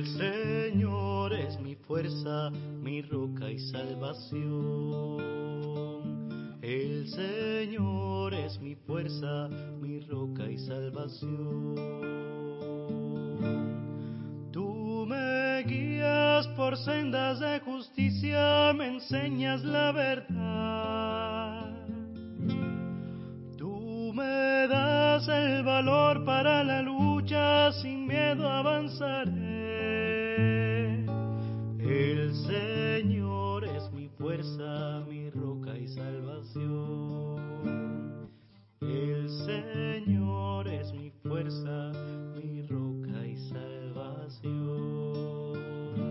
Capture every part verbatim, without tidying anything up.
El Señor es mi fuerza, mi roca y salvación. El Señor es mi fuerza, mi roca y salvación. Tú me guías por sendas de justicia, me enseñas la verdad. Tú me das el valor para la lucha, sin miedo avanzaré. El Señor es mi fuerza, mi roca y salvación. El Señor es mi fuerza, mi roca y salvación.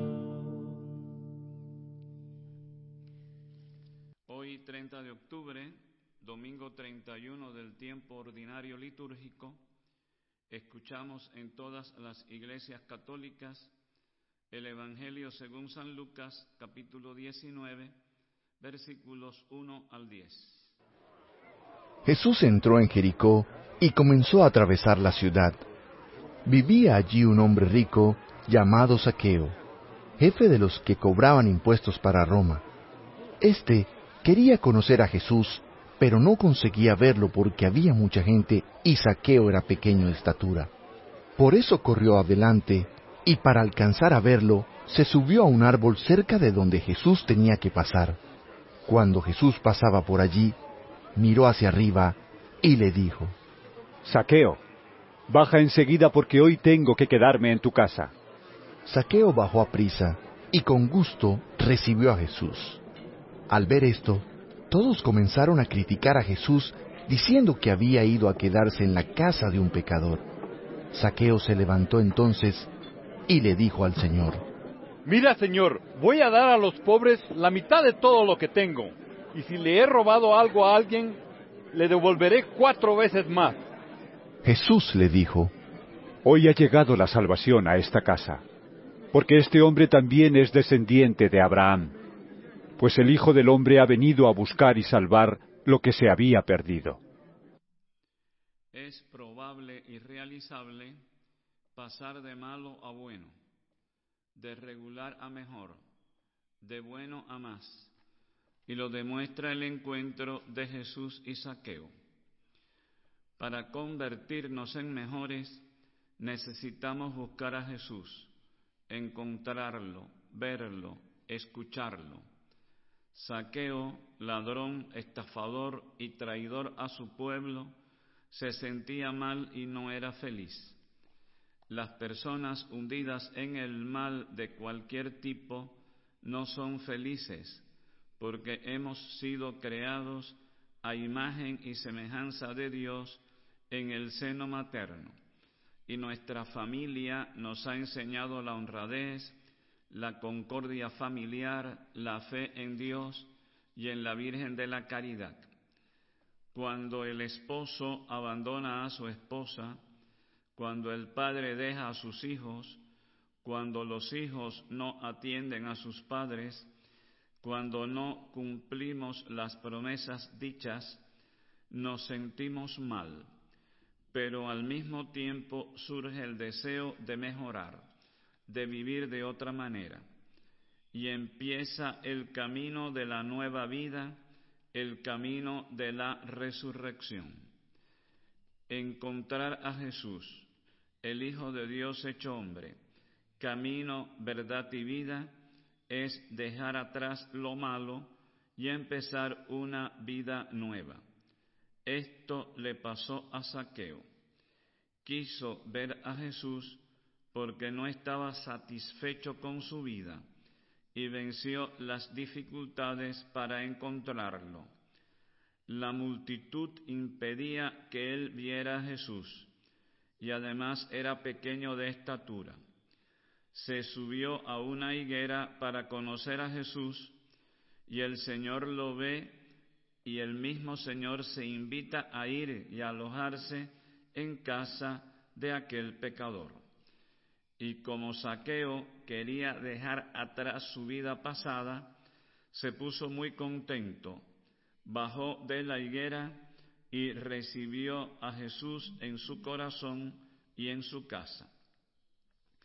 Hoy, treinta de octubre, domingo treinta y uno del tiempo ordinario litúrgico, escuchamos en todas las iglesias católicas el Evangelio según San Lucas, capítulo diecinueve, versículos uno al diez. Jesús entró en Jericó y comenzó a atravesar la ciudad. Vivía allí un hombre rico llamado Zaqueo, jefe de los que cobraban impuestos para Roma. Este quería conocer a Jesús, pero no conseguía verlo porque había mucha gente y Zaqueo era pequeño de estatura. Por eso corrió adelante y para alcanzar a verlo, se subió a un árbol cerca de donde Jesús tenía que pasar. Cuando Jesús pasaba por allí, miró hacia arriba y le dijo: Zaqueo, baja enseguida porque hoy tengo que quedarme en tu casa. Zaqueo bajó aprisa y con gusto recibió a Jesús. Al ver esto, todos comenzaron a criticar a Jesús diciendo que había ido a quedarse en la casa de un pecador. Zaqueo se levantó entonces y le dijo al Señor: Mira, Señor, voy a dar a los pobres la mitad de todo lo que tengo, y si le he robado algo a alguien, le devolveré cuatro veces más. Jesús le dijo: Hoy ha llegado la salvación a esta casa, porque este hombre también es descendiente de Abraham, pues el Hijo del Hombre ha venido a buscar y salvar lo que se había perdido. Es probable y realizable pasar de malo a bueno, de regular a mejor, de bueno a más, y lo demuestra el encuentro de Jesús y Zaqueo. Para convertirnos en mejores, necesitamos buscar a Jesús, encontrarlo, verlo, escucharlo. Zaqueo, ladrón, estafador y traidor a su pueblo, se sentía mal y no era feliz. Las personas hundidas en el mal de cualquier tipo no son felices, porque hemos sido creados a imagen y semejanza de Dios en el seno materno, y nuestra familia nos ha enseñado la honradez, la concordia familiar, la fe en Dios y en la Virgen de la Caridad. Cuando el esposo abandona a su esposa, cuando el padre deja a sus hijos, cuando los hijos no atienden a sus padres, cuando no cumplimos las promesas dichas, nos sentimos mal, pero al mismo tiempo surge el deseo de mejorar, de vivir de otra manera, y empieza el camino de la nueva vida, el camino de la resurrección. Encontrar a Jesús, el Hijo de Dios hecho hombre, camino, verdad y vida, es dejar atrás lo malo y empezar una vida nueva. Esto le pasó a Zaqueo. Quiso ver a Jesús porque no estaba satisfecho con su vida y venció las dificultades para encontrarlo. La multitud impedía que él viera a Jesús y además era pequeño de estatura. Se subió a una higuera para conocer a Jesús y el Señor lo ve y el mismo Señor se invita a ir y a alojarse en casa de aquel pecador. Y como Zaqueo quería dejar atrás su vida pasada, se puso muy contento, bajó de la higuera y recibió a Jesús en su corazón y en su casa.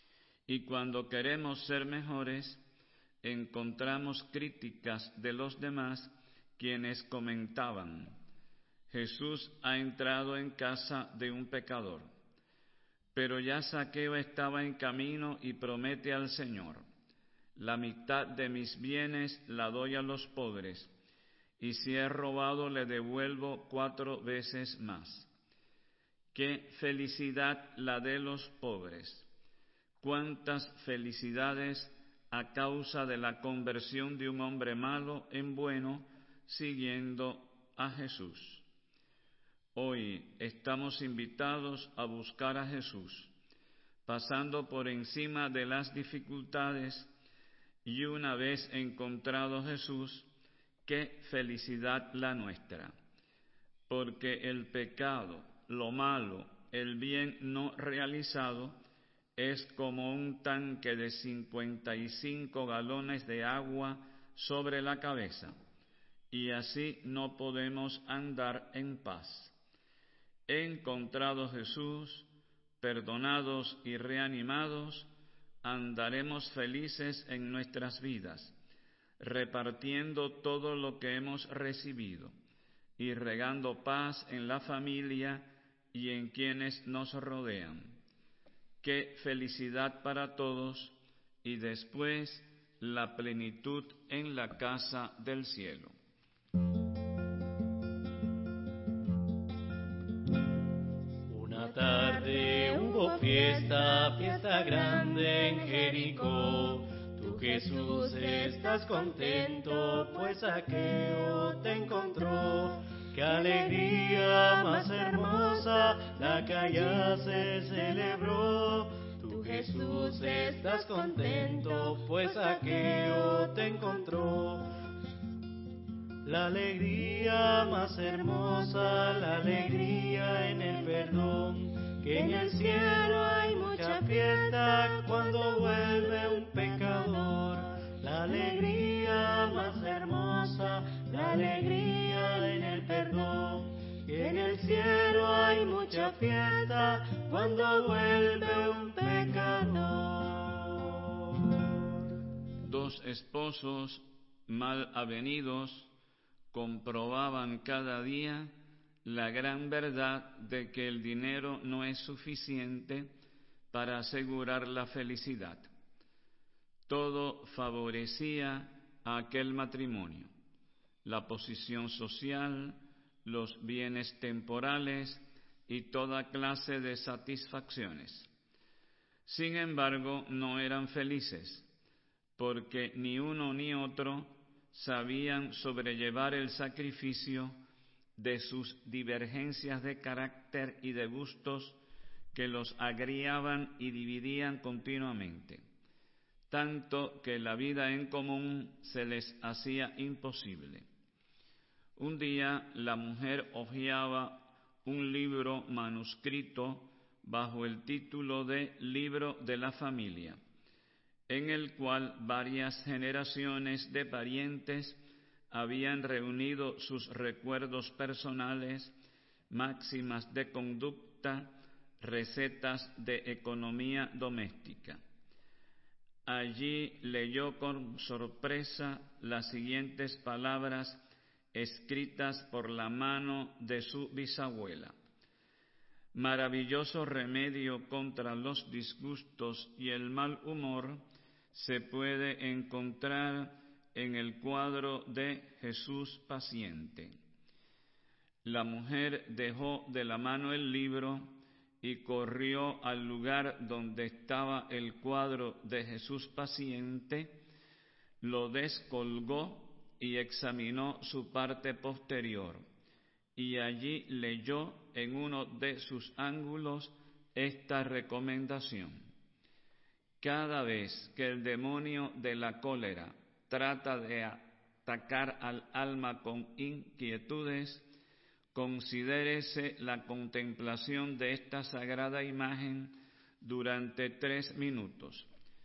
y cuando queremos ser mejores, encontramos críticas de los demás, quienes comentaban: Jesús ha entrado en casa de un pecador. Pero ya Zaqueo estaba en camino y promete al Señor: la mitad de mis bienes la doy a los pobres, y si he robado le devuelvo cuatro veces más. ¡Qué felicidad la de los pobres! ¡Cuántas felicidades a causa de la conversión de un hombre malo en bueno, siguiendo a Jesús! Hoy estamos invitados a buscar a Jesús, pasando por encima de las dificultades, y una vez encontrado Jesús, qué felicidad la nuestra, porque el pecado, lo malo, el bien no realizado, es como un tanque de cincuenta y cinco galones de agua sobre la cabeza, y así no podemos andar en paz. Encontrado Jesús, perdonados y reanimados, andaremos felices en nuestras vidas, repartiendo todo lo que hemos recibido y regando paz en la familia y en quienes nos rodean. ¡Qué felicidad para todos! Y después la plenitud en la casa del cielo. Una tarde hubo fiesta, fiesta grande en Jericó. Tú, Jesús, estás contento, pues Zaqueo te encontró. ¡Qué alegría más hermosa la que allá se celebró! Tú, Jesús, estás contento, pues Zaqueo te encontró. La alegría más hermosa, la alegría en el perdón, que en el cielo hay mucha fiesta cuando vuelve un pecador. La alegría más hermosa, la alegría en el perdón, que en el cielo hay mucha fiesta cuando vuelve un pecador. Dos esposos mal avenidos comprobaban cada día la gran verdad de que el dinero no es suficiente para asegurar la felicidad. Todo favorecía a aquel matrimonio: la posición social, los bienes temporales y toda clase de satisfacciones. Sin embargo, no eran felices, porque ni uno ni otro sabían sobrellevar el sacrificio de sus divergencias de carácter y de gustos que los agriaban y dividían continuamente, tanto que la vida en común se les hacía imposible. Un día la mujer hojeaba un libro manuscrito bajo el título de Libro de la Familia, en el cual varias generaciones de parientes habían reunido sus recuerdos personales, máximas de conducta, recetas de economía doméstica. Allí leyó con sorpresa las siguientes palabras escritas por la mano de su bisabuela: maravilloso remedio contra los disgustos y el mal humor se puede encontrar en el cuadro de Jesús paciente. La mujer dejó de la mano el libro y corrió al lugar donde estaba el cuadro de Jesús paciente, lo descolgó y examinó su parte posterior, y allí leyó en uno de sus ángulos esta recomendación: cada vez que el demonio de la cólera trata de atacar al alma con inquietudes, considérese la contemplación de esta sagrada imagen durante tres minutos.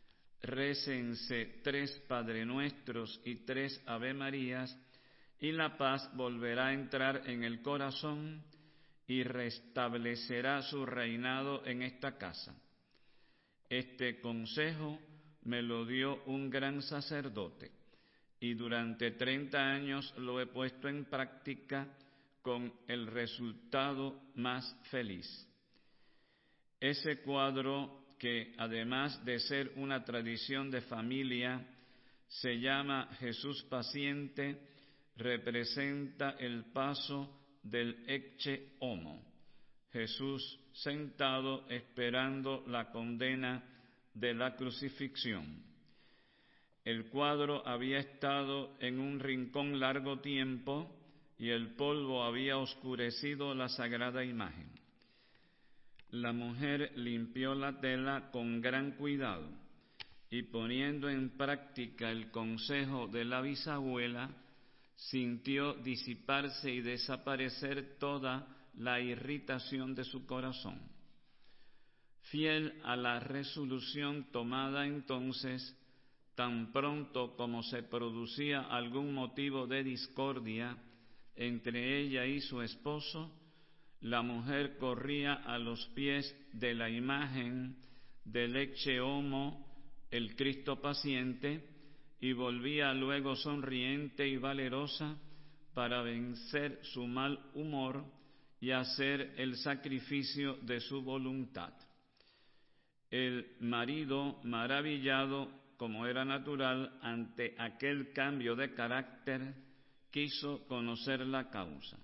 Récense tres Padre Nuestros y tres Ave Marías, y la paz volverá a entrar en el corazón y restablecerá su reinado en esta casa. Este consejo me lo dio un gran sacerdote y durante treinta años lo he puesto en práctica con el resultado más feliz. Ese cuadro, que además de ser una tradición de familia, se llama Jesús paciente, representa el paso del ecce homo, Jesús sentado esperando la condena de la crucifixión. El cuadro había estado en un rincón largo tiempo y el polvo había oscurecido la sagrada imagen. La mujer limpió la tela con gran cuidado y, poniendo en práctica el consejo de la bisabuela, sintió disiparse y desaparecer toda la irritación de su corazón. Fiel a la resolución tomada entonces, tan pronto como se producía algún motivo de discordia entre ella y su esposo, la mujer corría a los pies de la imagen del ecce homo, el Cristo paciente, y volvía luego sonriente y valerosa para vencer su mal humor y hacer el sacrificio de su voluntad. El marido, maravillado, como era natural, ante aquel cambio de carácter, quiso conocer la causa.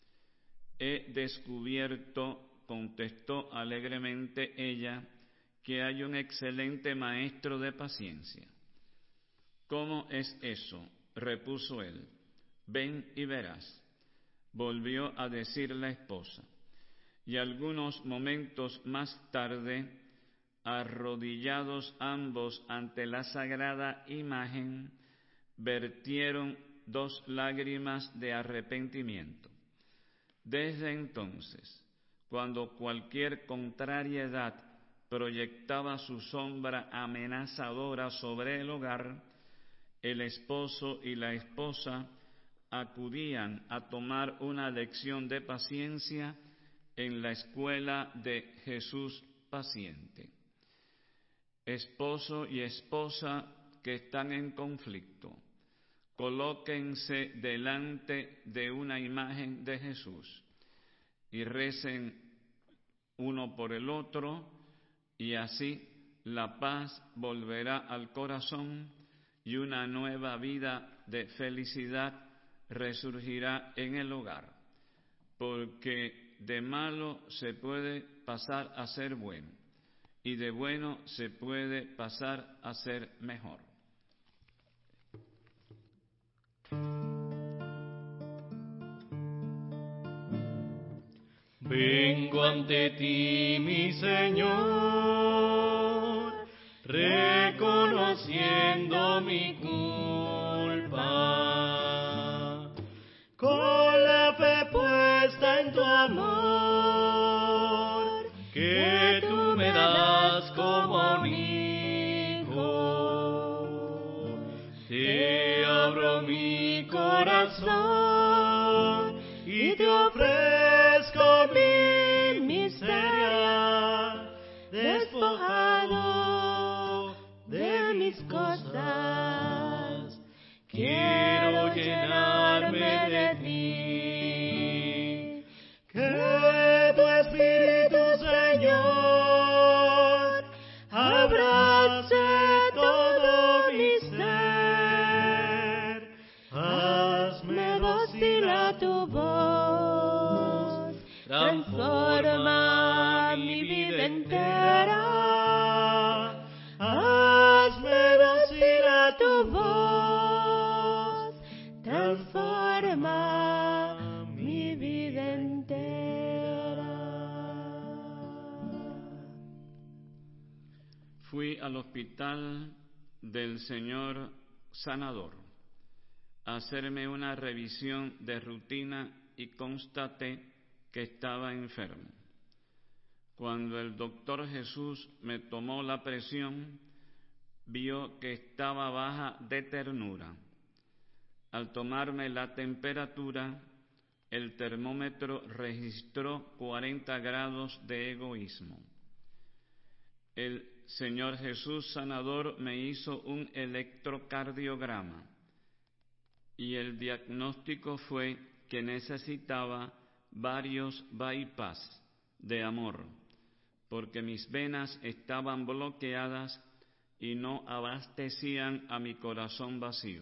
He descubierto, contestó alegremente ella, que hay un excelente maestro de paciencia. ¿Cómo es eso?, repuso él. Ven y verás, volvió a decir la esposa. Y algunos momentos más tarde, arrodillados ambos ante la sagrada imagen, vertieron dos lágrimas de arrepentimiento. Desde entonces, cuando cualquier contrariedad proyectaba su sombra amenazadora sobre el hogar, el esposo y la esposa acudían a tomar una lección de paciencia en la escuela de Jesús paciente. Esposo y esposa que están en conflicto, colóquense delante de una imagen de Jesús y recen uno por el otro, y así la paz volverá al corazón y una nueva vida de felicidad resurgirá en el hogar, porque de malo se puede pasar a ser bueno y de bueno se puede pasar a ser mejor. Vengo ante ti, mi Señor, reconociendo mi culpa, con la fe puesta en tu amor, que tú me das como a un hijo. Te abro mi corazón y te ofrezco mi miseria, despojado de mis cosas, quiero llenarme de ti. Que tu Espíritu, Señor, abrace todo mi ser. Hazme dócil a tu voz, transforma mi vida entera. Hazme dócil a tu voz, transforma mi vida entera. Fui al hospital del señor sanador a hacerme una revisión de rutina y constaté que estaba enfermo. Cuando el doctor Jesús me tomó la presión, vio que estaba baja de ternura. Al tomarme la temperatura, el termómetro registró cuarenta grados de egoísmo. El Señor Jesús sanador me hizo un electrocardiograma y el diagnóstico fue que necesitaba varios bypass de amor, porque mis venas estaban bloqueadas y no abastecían a mi corazón vacío.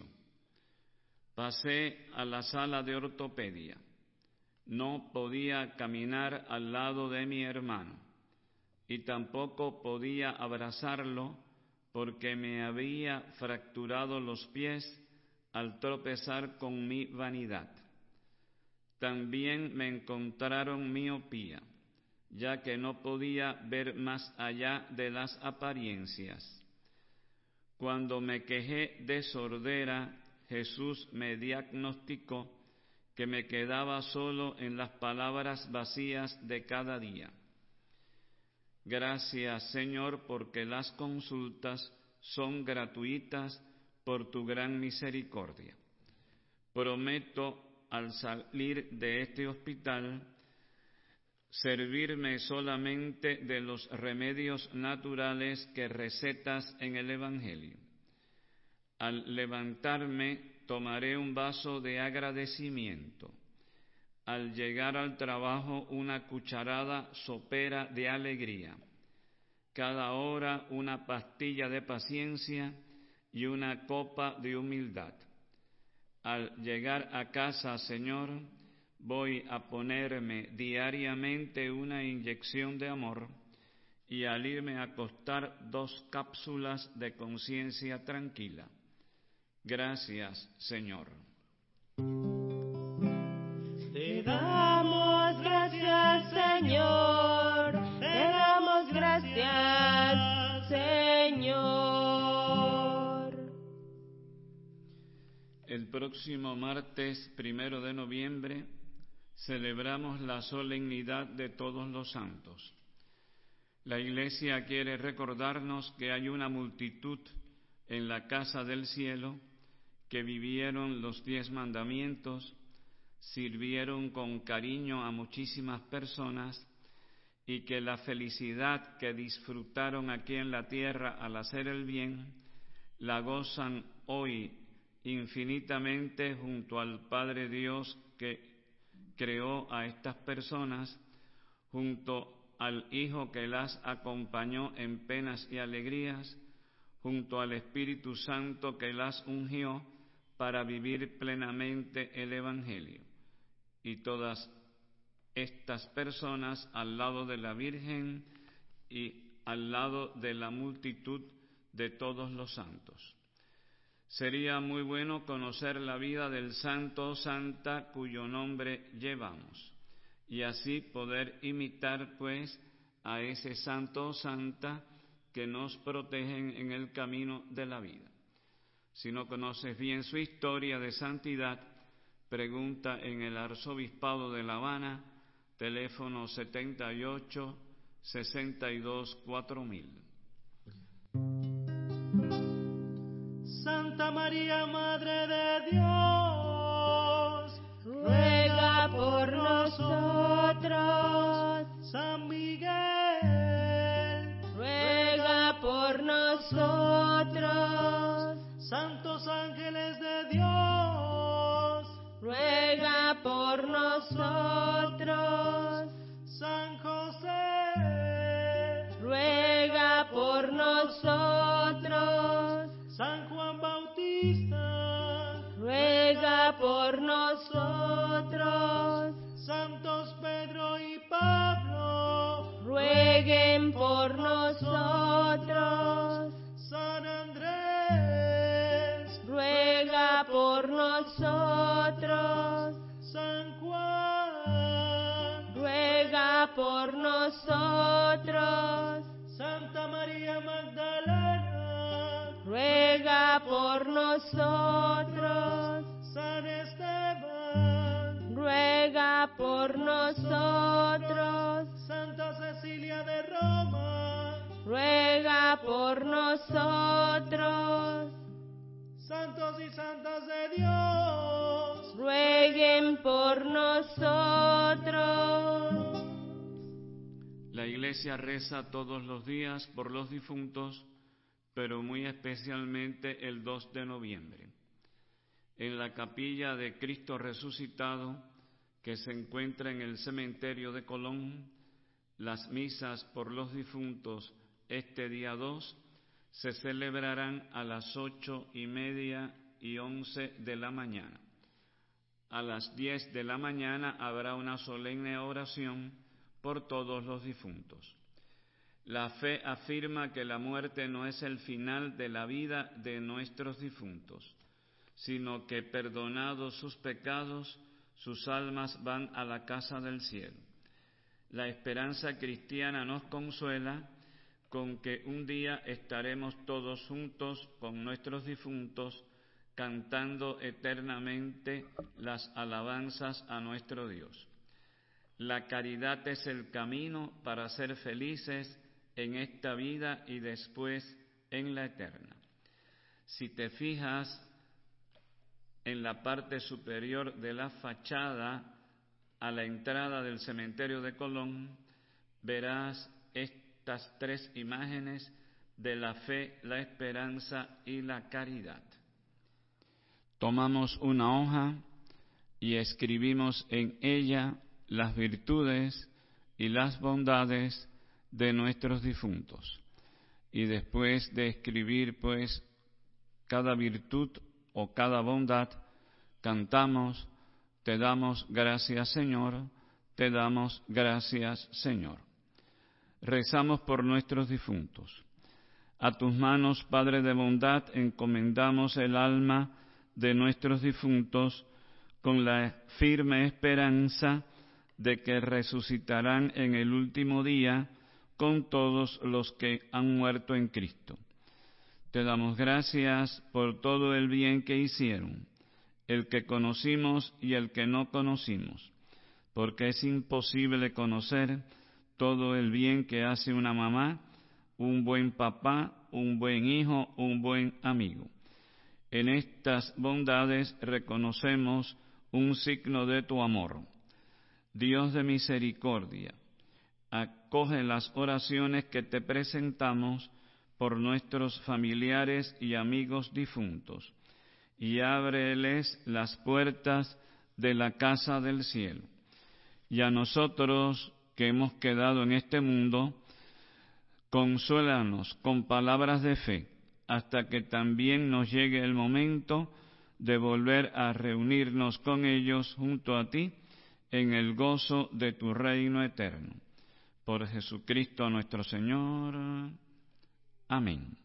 Pasé a la sala de ortopedia. No podía caminar al lado de mi hermano y tampoco podía abrazarlo porque me había fracturado los pies al tropezar con mi vanidad. También me encontraron miopía, ya que no podía ver más allá de las apariencias. Cuando me quejé de sordera, Jesús me diagnosticó que me quedaba solo en las palabras vacías de cada día. Gracias, Señor, porque las consultas son gratuitas por tu gran misericordia. Prometo, al salir de este hospital, servirme solamente de los remedios naturales que recetas en el Evangelio. Al levantarme, tomaré un vaso de agradecimiento. Al llegar al trabajo, una cucharada sopera de alegría. Cada hora, una pastilla de paciencia y una copa de humildad. Al llegar a casa, Señor, voy a ponerme diariamente una inyección de amor y al irme a acostar dos cápsulas de conciencia tranquila. Gracias, Señor. Te damos gracias, Señor. Te damos gracias, Señor. El próximo martes primero de noviembre celebramos la solemnidad de todos los santos. La Iglesia quiere recordarnos que hay una multitud en la casa del cielo que vivieron los diez mandamientos, sirvieron con cariño a muchísimas personas y que la felicidad que disfrutaron aquí en la tierra al hacer el bien, la gozan hoy infinitamente junto al Padre Dios que creó a estas personas, junto al Hijo que las acompañó en penas y alegrías, junto al Espíritu Santo que las ungió para vivir plenamente el Evangelio. Y todas estas personas al lado de la Virgen y al lado de la multitud de todos los santos. Sería muy bueno conocer la vida del santo o santa cuyo nombre llevamos y así poder imitar pues a ese santo o santa que nos protegen en el camino de la vida. Si no conoces bien su historia de santidad, pregunta en el Arzobispado de La Habana, teléfono setenta y ocho, sesenta y dos, cuatro mil. Santa María, Madre de Dios, ruega por nosotros. San Miguel, ruega por nosotros. Santos ángeles de Dios, ruega por nosotros. San José, ruega por nosotros. San Juan Bautista, ruega por nosotros. Santos Pedro y Pablo, rueguen por nosotros. San Andrés, ruega por nosotros. San Juan, ruega por nosotros. Santa María Magdalena, ruega por nosotros. San Esteban, ruega por nosotros. Santa Cecilia de Roma, ruega por nosotros. Santos y santas de Dios, rueguen por nosotros. La Iglesia reza todos los días por los difuntos, pero muy especialmente el dos de noviembre. En la capilla de Cristo Resucitado, que se encuentra en el cementerio de Colón, las misas por los difuntos este día dos se celebrarán a las ocho y media y once de la mañana. A las diez de la mañana habrá una solemne oración por todos los difuntos. La fe afirma que la muerte no es el final de la vida de nuestros difuntos, sino que perdonados sus pecados, sus almas van a la casa del cielo. La esperanza cristiana nos consuela con que un día estaremos todos juntos con nuestros difuntos, cantando eternamente las alabanzas a nuestro Dios. La caridad es el camino para ser felices en esta vida y después en la eterna. Si te fijas en la parte superior de la fachada, a la entrada del cementerio de Colón, verás estas tres imágenes de la fe, la esperanza y la caridad. Tomamos una hoja y escribimos en ella las virtudes y las bondades de nuestros difuntos. Y después de escribir, pues, cada virtud o cada bondad, cantamos: te damos gracias, Señor, te damos gracias, Señor. Rezamos por nuestros difuntos. A tus manos, Padre de bondad, encomendamos el alma de nuestros difuntos con la firme esperanza de que resucitarán en el último día con todos los que han muerto en Cristo. Te damos gracias por todo el bien que hicieron, el que conocimos y el que no conocimos, porque es imposible conocer todo el bien que hace una mamá, un buen papá, un buen hijo, un buen amigo. En estas bondades reconocemos un signo de tu amor. Dios de misericordia, acoge las oraciones que te presentamos por nuestros familiares y amigos difuntos, y ábreles las puertas de la casa del cielo. Y a nosotros que hemos quedado en este mundo, consuélanos con palabras de fe, hasta que también nos llegue el momento de volver a reunirnos con ellos junto a ti en el gozo de tu reino eterno. Por Jesucristo nuestro Señor. Amén.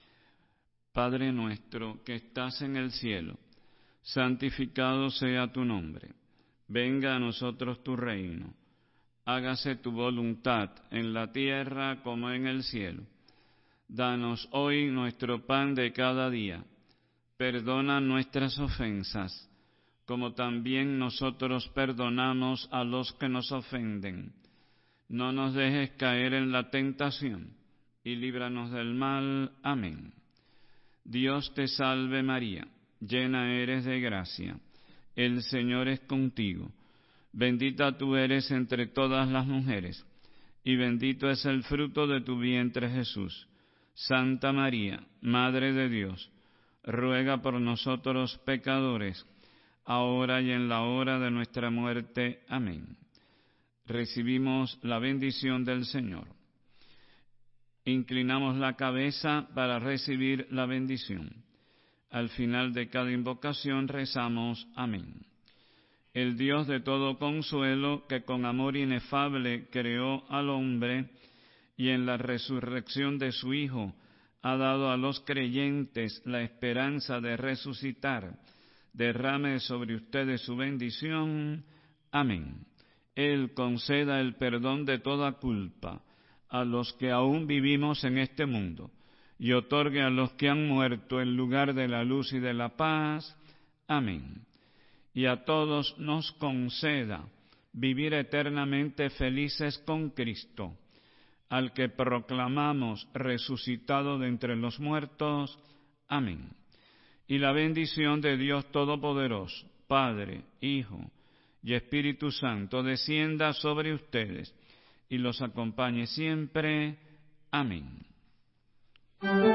Padre nuestro que estás en el cielo, santificado sea tu nombre. Venga a nosotros tu reino. Hágase tu voluntad en la tierra como en el cielo. Danos hoy nuestro pan de cada día. Perdona nuestras ofensas, como también nosotros perdonamos a los que nos ofenden. No nos dejes caer en la tentación, y líbranos del mal. Amén. Dios te salve María, llena eres de gracia. El Señor es contigo. Bendita tú eres entre todas las mujeres, y bendito es el fruto de tu vientre Jesús. Santa María, Madre de Dios, ruega por nosotros pecadores, ahora y en la hora de nuestra muerte. Amén. Recibimos la bendición del Señor. Inclinamos la cabeza para recibir la bendición. Al final de cada invocación rezamos amén. El Dios de todo consuelo, que con amor inefable creó al hombre y en la resurrección de su Hijo ha dado a los creyentes la esperanza de resucitar, derrame sobre ustedes su bendición. Amén. Él conceda el perdón de toda culpa a los que aún vivimos en este mundo, y otorgue a los que han muerto el lugar de la luz y de la paz. Amén. Y a todos nos conceda vivir eternamente felices con Cristo, al que proclamamos resucitado de entre los muertos. Amén. Y la bendición de Dios Todopoderoso, Padre, Hijo y Espíritu Santo, descienda sobre ustedes y los acompañe siempre. Amén.